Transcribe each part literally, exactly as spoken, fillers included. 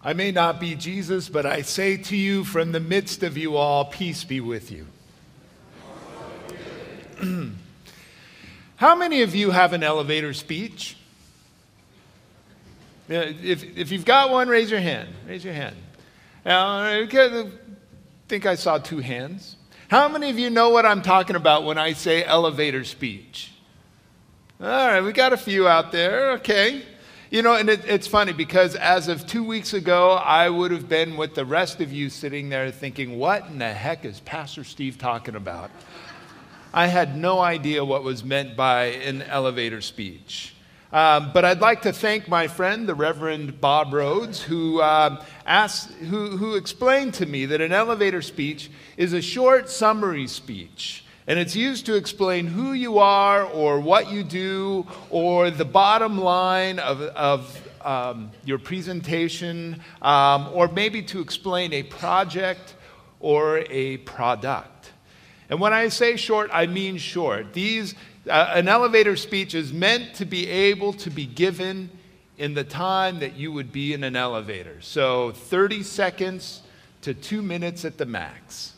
I may not be Jesus, but I say to you from the midst of you all, peace be with you. How many of you have an elevator speech? If, if you've got one, raise your hand. Raise your hand. Now, I think I saw two hands. How many of you know what I'm talking about when I say elevator speech? All right, we got a few out there. Okay. You know, and it, it's funny because as of two weeks ago, I would have been with the rest of you sitting there thinking, what in the heck is Pastor Steve talking about? I had no idea what was meant by an elevator speech. Um, but I'd like to thank my friend, the Reverend Bob Rhodes, who, uh, asked, who, who explained to me that an elevator speech is a short summary speech. And it's used to explain who you are or what you do or the bottom line of, of um, your presentation um, or maybe to explain a project or a product. And when I say short, I mean short. These, uh, an elevator speech is meant to be able to be given in the time that you would be in an elevator. So thirty seconds to two minutes at the max.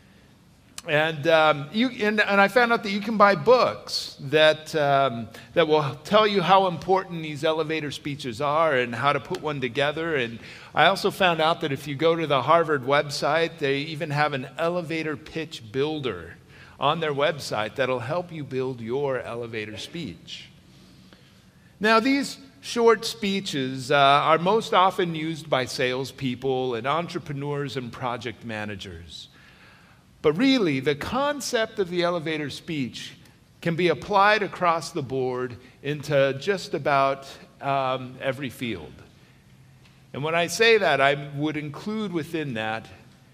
And, um, you, and, and I found out that you can buy books that, um, that will tell you how important these elevator speeches are and how to put one together. And I also found out that if you go to the Harvard website, they even have an elevator pitch builder on their website that'll help you build your elevator speech. Now, these short speeches uh, are most often used by salespeople and entrepreneurs and project managers. But really, the concept of the elevator speech can be applied across the board into just about um, every field. And when I say that, I would include within that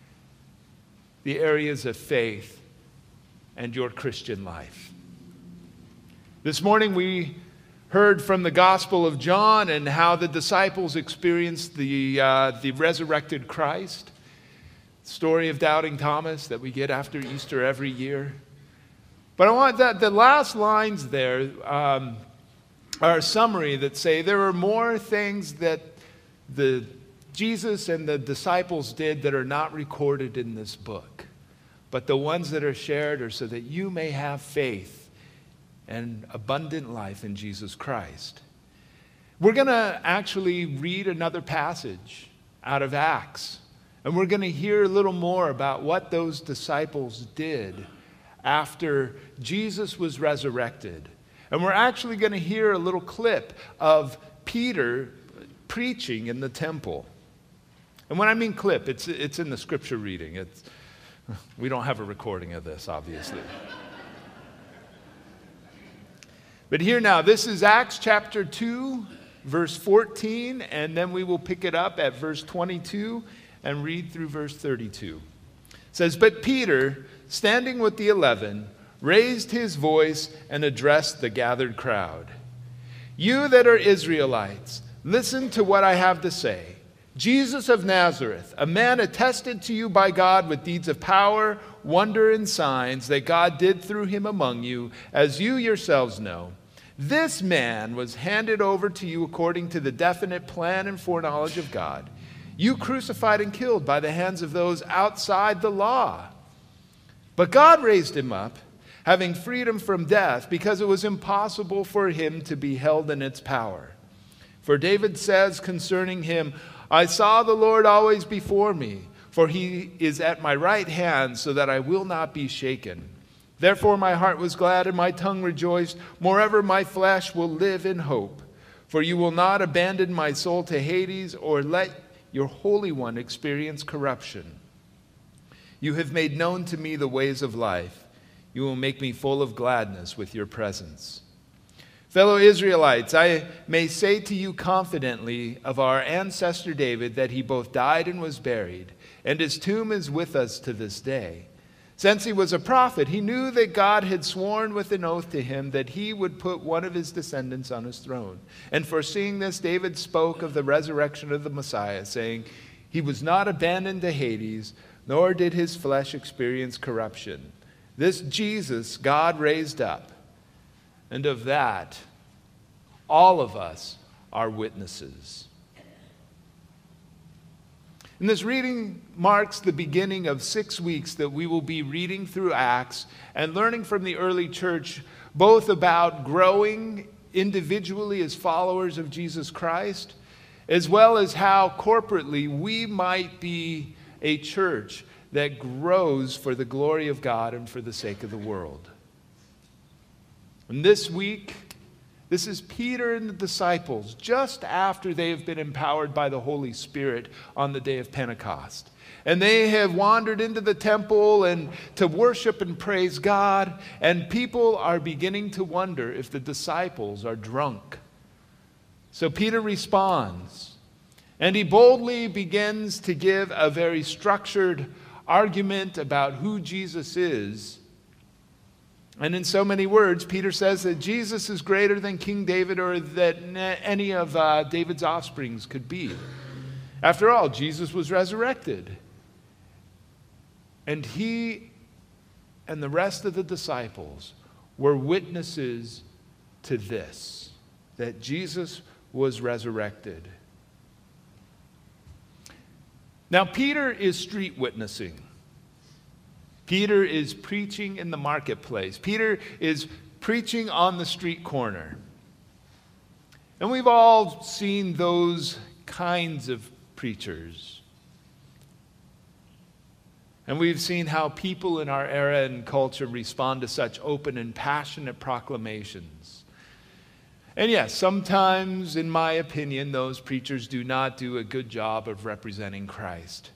the areas of faith and your Christian life. This morning we heard from the Gospel of John and how the disciples experienced the, uh, the resurrected Christ. Story of Doubting Thomas that we get after Easter every year. But I want that the last lines there um, are a summary that say there are more things that the Jesus and the disciples did that are not recorded in this book. But the ones that are shared are so that you may have faith and abundant life in Jesus Christ. We're going to actually read another passage out of Acts. And we're going to hear a little more about what those disciples did after Jesus was resurrected. And we're actually going to hear a little clip of Peter preaching in the temple. And when I mean clip, it's, it's in the scripture reading. It's, we don't have a recording of this, obviously. But here now, this is Acts chapter two, verse fourteen, and then we will pick it up at verse twenty-two. And read through verse thirty-two. It says, "But Peter, standing with the eleven, raised his voice and addressed the gathered crowd. 'You that are Israelites, listen to what I have to say. Jesus of Nazareth, a man attested to you by God with deeds of power, wonder, and signs that God did through him among you, as you yourselves know. This man was handed over to you according to the definite plan and foreknowledge of God. You crucified and killed by the hands of those outside the law. But God raised him up, having freed him from death, because it was impossible for him to be held in its power. For David says concerning him, I saw the Lord always before me, for he is at my right hand, so that I will not be shaken. Therefore my heart was glad and my tongue rejoiced. Moreover, my flesh will live in hope. For you will not abandon my soul to Hades, or let your Holy One experience corruption. You have made known to me the ways of life. You will make me full of gladness with your presence. Fellow Israelites, I may say to you confidently of our ancestor David that he both died and was buried, and his tomb is with us to this day. Since he was a prophet, he knew that God had sworn with an oath to him that he would put one of his descendants on his throne. And foreseeing this, David spoke of the resurrection of the Messiah, saying, he was not abandoned to Hades, nor did his flesh experience corruption. This Jesus God raised up, and of that all of us are witnesses. And this reading marks the beginning of six weeks that we will be reading through Acts and learning from the early church both about growing individually as followers of Jesus Christ, as well as how corporately we might be a church that grows for the glory of God and for the sake of the world. And this week, this is Peter and the disciples just after they have been empowered by the Holy Spirit on the day of Pentecost. And they have wandered into the temple and to worship and praise God, and people are beginning to wonder if the disciples are drunk. So Peter responds, and he boldly begins to give a very structured argument about who Jesus is. And in so many words, Peter says that Jesus is greater than King David or that any of uh, David's offsprings could be. After all, Jesus was resurrected. And he and the rest of the disciples were witnesses to this, that Jesus was resurrected. Now, Peter is street witnessing. Peter is preaching in the marketplace. Peter is preaching on the street corner. And we've all seen those kinds of preachers. And we've seen how people in our era and culture respond to such open and passionate proclamations. And yes, sometimes, in my opinion, those preachers do not do a good job of representing Christ.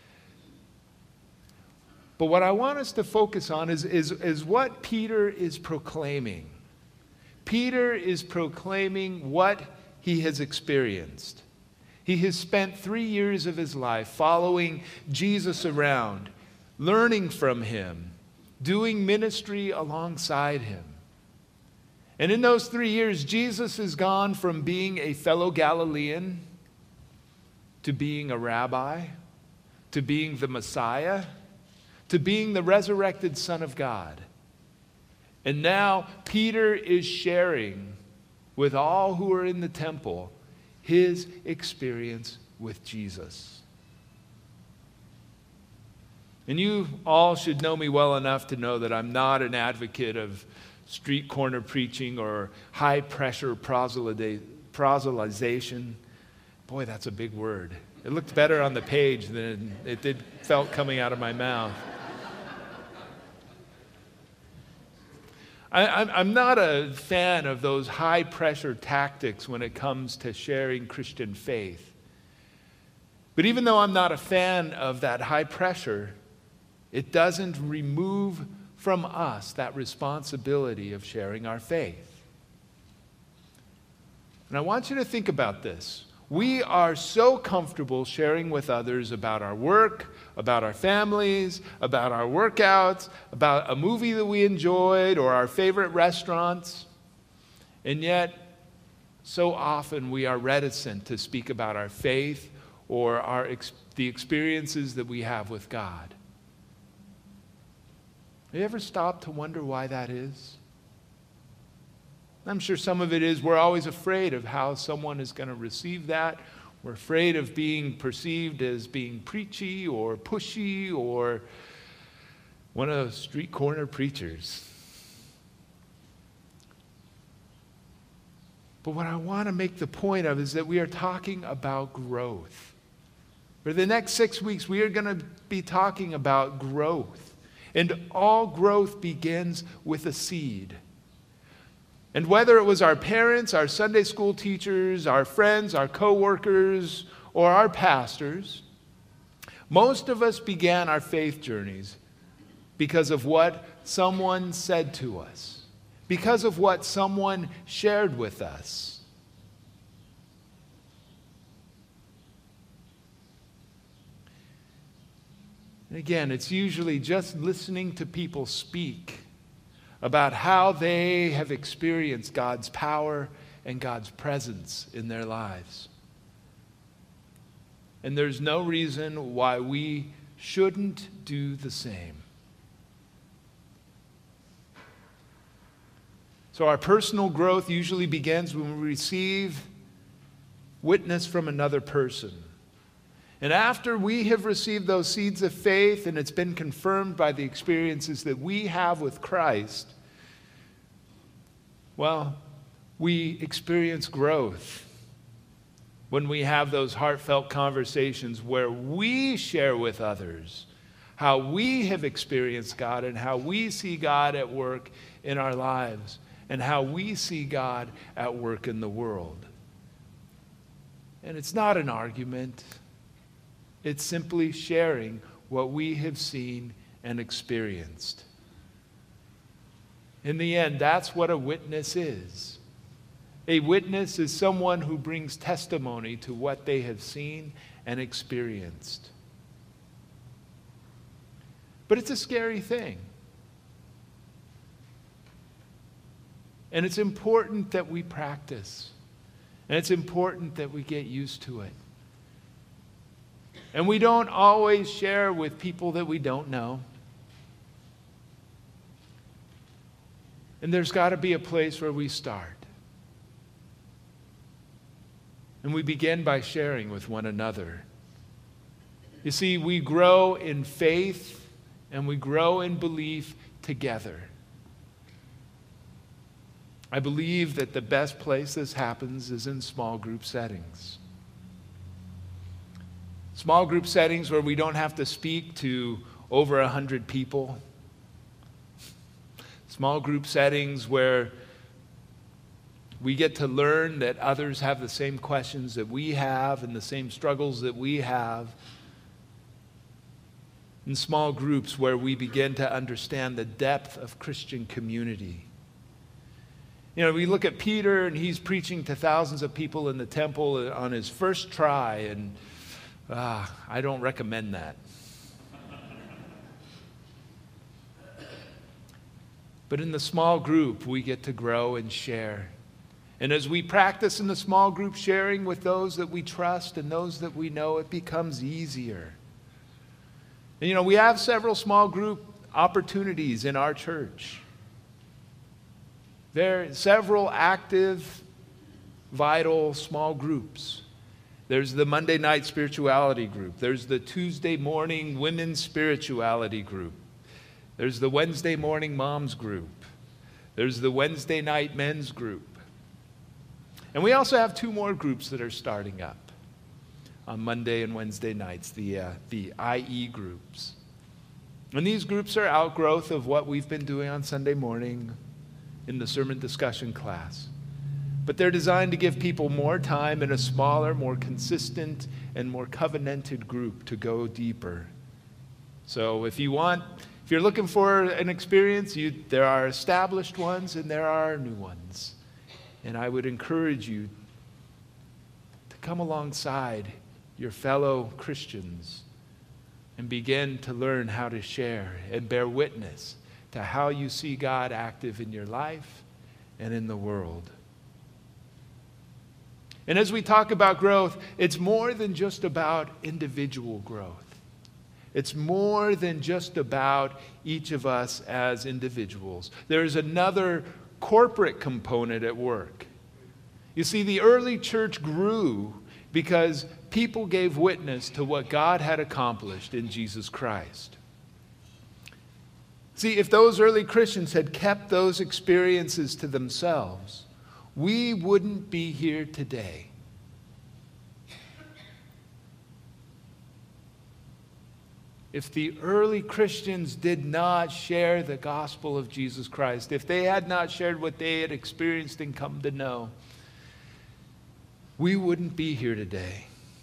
But what I want us to focus on is, is, is what Peter is proclaiming. Peter is proclaiming what he has experienced. He has spent three years of his life following Jesus around, learning from him, doing ministry alongside him. And in those three years, Jesus has gone from being a fellow Galilean to being a rabbi, to being the Messiah, to being the resurrected Son of God. And now Peter is sharing with all who are in the temple his experience with Jesus. And you all should know me well enough to know that I'm not an advocate of street corner preaching or high-pressure proselytization. Boy, that's a big word. It looked better on the page than it did felt coming out of my mouth. I, I'm not a fan of those high-pressure tactics when it comes to sharing Christian faith. But even though I'm not a fan of that high pressure, it doesn't remove from us that responsibility of sharing our faith. And I want you to think about this. We are so comfortable sharing with others about our work, about our families, about our workouts, about a movie that we enjoyed or our favorite restaurants. And yet, so often we are reticent to speak about our faith or our ex- the experiences that we have with God. Have you ever stopped to wonder why that is? I'm sure some of it is we're always afraid of how someone is going to receive that. We're afraid of being perceived as being preachy or pushy or one of those street corner preachers. But what I want to make the point of is that we are talking about growth. For the next six weeks, we are going to be talking about growth. And all growth begins with a seed. And whether it was our parents, our Sunday school teachers, our friends, our co-workers, or our pastors, most of us began our faith journeys because of what someone said to us, because of what someone shared with us. And again, it's usually just listening to people speak about how they have experienced God's power and God's presence in their lives. And there's no reason why we shouldn't do the same. So our personal growth usually begins when we receive witness from another person. And after we have received those seeds of faith and it's been confirmed by the experiences that we have with Christ, well, we experience growth when we have those heartfelt conversations where we share with others how we have experienced God and how we see God at work in our lives and how we see God at work in the world. And it's not an argument. It's simply sharing what we have seen and experienced. In the end, that's what a witness is. A witness is someone who brings testimony to what they have seen and experienced. But it's a scary thing. And it's important that we practice. And it's important that we get used to it. And we don't always share with people that we don't know. And there's got to be a place where we start. And we begin by sharing with one another. You see, we grow in faith and we grow in belief together. I believe that the best place this happens is in small group settings. Small group settings where we don't have to speak to over a hundred people. Small group settings where we get to learn that others have the same questions that we have and the same struggles that we have. In small groups where we begin to understand the depth of Christian community. You know, we look at Peter and he's preaching to thousands of people in the temple on his first try, and ah, I don't recommend that. But in the small group, we get to grow and share. And as we practice in the small group sharing with those that we trust and those that we know, it becomes easier. And you know, we have several small group opportunities in our church. There are several active, vital small groups. There's the Monday night spirituality group. There's the Tuesday morning women's spirituality group. There's the Wednesday morning moms group. There's the Wednesday night men's group. And we also have two more groups that are starting up on Monday and Wednesday nights, the, uh, the I E groups. And these groups are outgrowth of what we've been doing on Sunday morning in the sermon discussion class. But they're designed to give people more time in a smaller, more consistent, and more covenanted group to go deeper. So if you want, if you're looking for an experience, you, there are established ones and there are new ones. And I would encourage you to come alongside your fellow Christians and begin to learn how to share and bear witness to how you see God active in your life and in the world. And as we talk about growth, it's more than just about individual growth. It's more than just about each of us as individuals. There's another corporate component at work. You see, the early church grew because people gave witness to what God had accomplished in Jesus Christ. See, if those early Christians had kept those experiences to themselves, we wouldn't be here today. If the early Christians did not share the gospel of Jesus Christ, if they had not shared what they had experienced and come to know, we wouldn't be here today.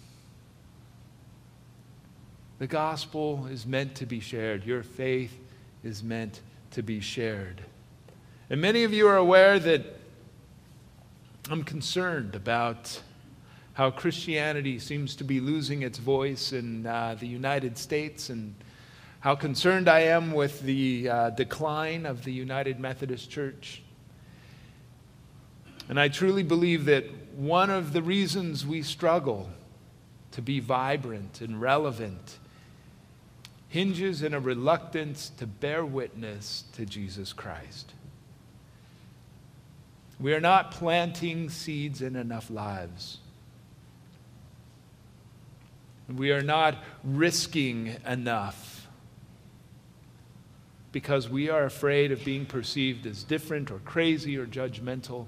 The gospel is meant to be shared. Your faith is meant to be shared. And many of you are aware that I'm concerned about how Christianity seems to be losing its voice in uh, the United States, and how concerned I am with the uh, decline of the United Methodist Church. And I truly believe that one of the reasons we struggle to be vibrant and relevant hinges in a reluctance to bear witness to Jesus Christ. We are not planting seeds in enough lives. We are not risking enough because we are afraid of being perceived as different or crazy or judgmental.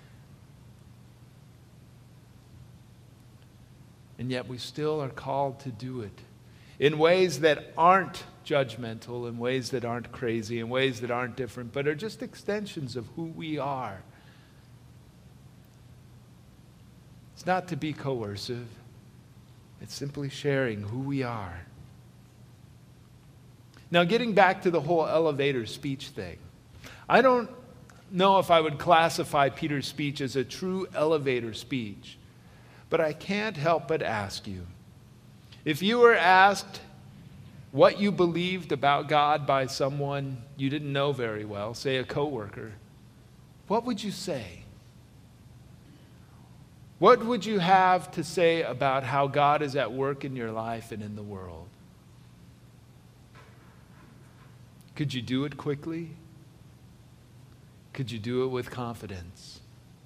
And yet we still are called to do it in ways that aren't judgmental, in ways that aren't crazy, in ways that aren't different, but are just extensions of who we are. It's not to be coercive. It's simply sharing who we are. Now, getting back to the whole elevator speech thing, I don't know if I would classify Peter's speech as a true elevator speech, but I can't help but ask you, if you were asked what you believed about God by someone you didn't know very well, say a coworker, what would you say? What would you have to say about how God is at work in your life and in the world? Could you do it quickly? Could you do it with confidence?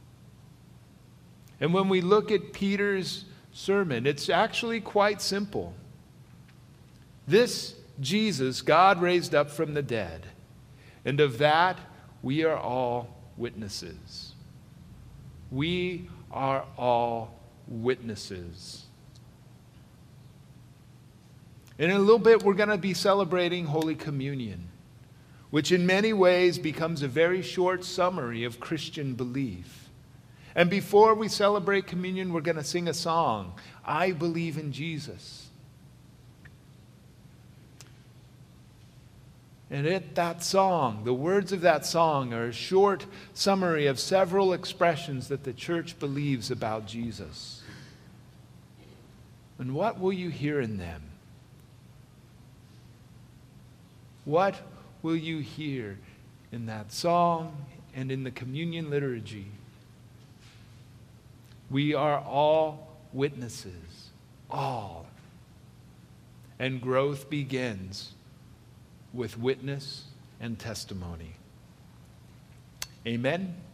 And when we look at Peter's sermon, it's actually quite simple. This Jesus, God raised up from the dead, and of that we are all witnesses. We are all witnesses. And in a little bit, we're going to be celebrating Holy Communion, which in many ways becomes a very short summary of Christian belief. And before we celebrate communion, we're going to sing a song, I Believe in Jesus. And in that song, the words of that song are a short summary of several expressions that the church believes about Jesus. And what will you hear in them? What will you hear in that song and in the communion liturgy? We are all witnesses, all. And growth begins with witness and testimony. Amen.